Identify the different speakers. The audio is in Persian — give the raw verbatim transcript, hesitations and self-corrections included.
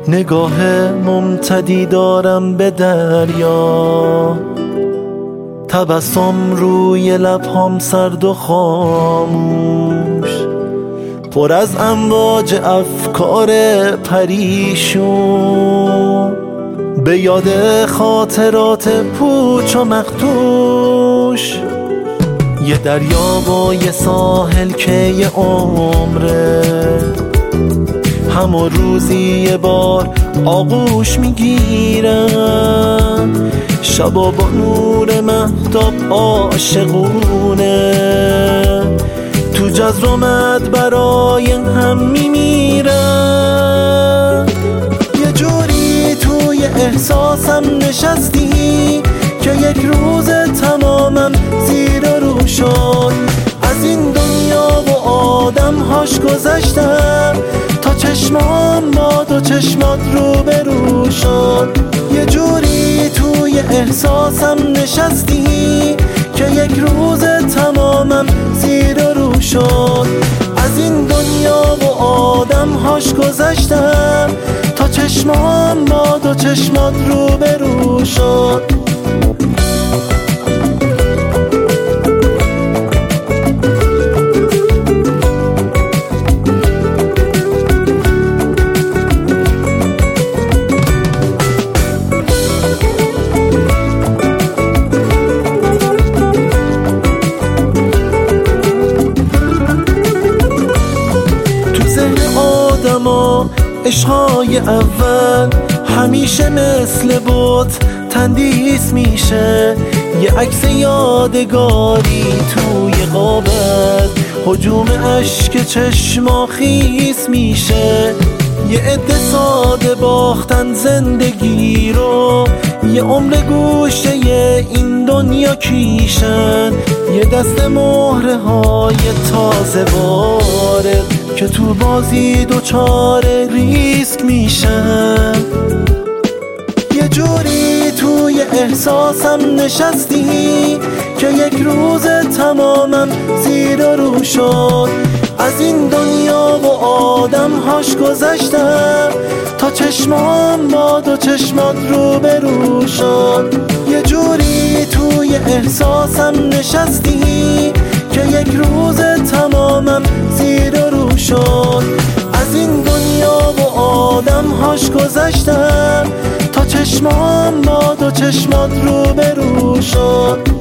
Speaker 1: نگاه ممتدی دارم به دریا، تبسم روی لبهام سرد و خاموش، پر از امواج افکار پریشون، به یاد خاطرات پوچ و مخدوش. یه دریا با یه ساحل که یه عمره، همون روزی یه بار آغوش میگیرن، شبا با نور مهتاب عاشقونه، تو جزرمت برای هم میمیرن. یه جوری توی احساسم نشستی که یک روز تمامم زیر رو شد، از این دنیا و آدم هاش گذشتم تا چشمام با دو چشمات رو به رو شد. یه جوری توی احساسم نشستی که یک روز تمامم زیر رو شد، از این دنیا و آدم هاش گذشتم تا چشمام با دو چشمات رو به رو شد. عشقای اول همیشه مثل بوت تندیس میشه، یه عکس یادگاری توی قابل هجوم اشک چشما خیس میشه. یه عده ساده باختن زندگی رو، یه عمر گوشه این دنیا کیشن، یه دست مهره های تازه وارد که تو بازی دوچار ریسک میشن. یه جوری توی احساسم نشستی که یک روز تمامم زیر رو شد، از این دنیا و آدم هاش گذشتم تا چشمام با دو چشمات رو به رو شد. یه جوری توی احساسم نشستی که یک روز تمامم زیر رو شد، از این دنیا و آدم هاش گذشتم تا چشمام با دو چشمات رو به رو شد.